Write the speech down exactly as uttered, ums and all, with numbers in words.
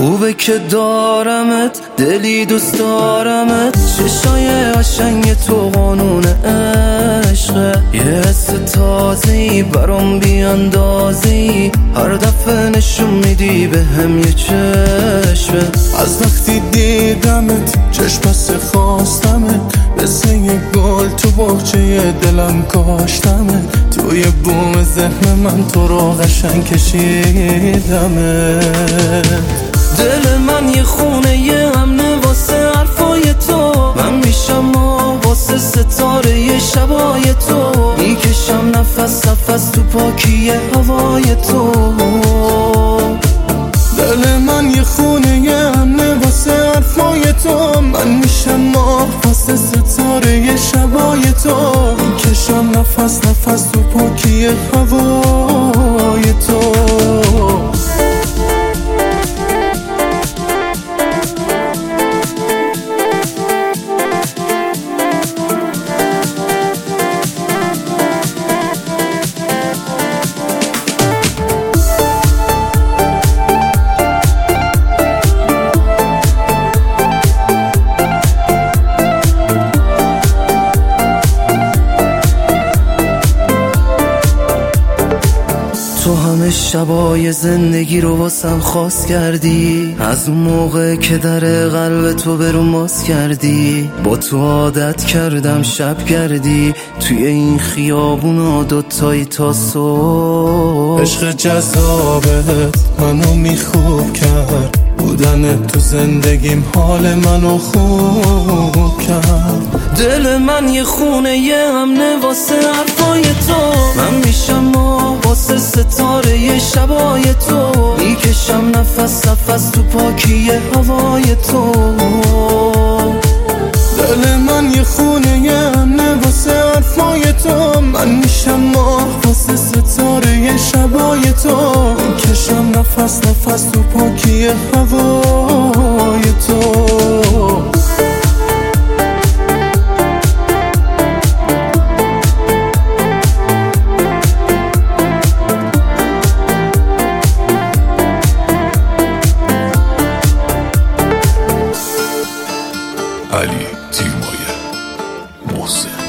خوبه که دارمت، دلی دوست دارمت، چشای قشنگ تو قانون عشقه، یه حس تازه‌ای برام بیاندازی، هر دفعه نشون میدی به هم یه چشمه. از وقتی دیدمت چشم بس خواستمت، مثل یه گل تو باغچه دلم کاشتمت، توی بوم ذهن من تو رو قشنگ کشیدمت. دل من یه خونه یه امنه واسه حرفای تو، من میشم و واسه ستاره یه شبای تو، میکشم نفس نفس تو پاکی هوای تو. دل من یه خونه یه امنه واسه حرفای تو، من میشم ماه واسه ستاره یه شبای تو، میکشم نفس نفس تو پاکی هوای تو. تو همه شبای زندگی رو واسم خاص کردی، از اون موقع که در قلب تو برون باز کردی، با تو عادت کردم شب گردی، توی این خیابونا دوتایی تا صبح. عشق جذابت منو میخوب کرد، بودن تو زندگیم حال منو خوب کرد. دل من یه خونه یه امنه واسه حرفای تو، من میشم و واسه ستاره یه شبای تو، میکشم نفس نفس تو پاکی هوای تو. دل من یه خونه یه امنه واسه حرفای تو، من میشم ماه واسه ستاره یه شبای تو، میکشم نفس نفس تو پاکی هوای تو. علی تیمایه محسن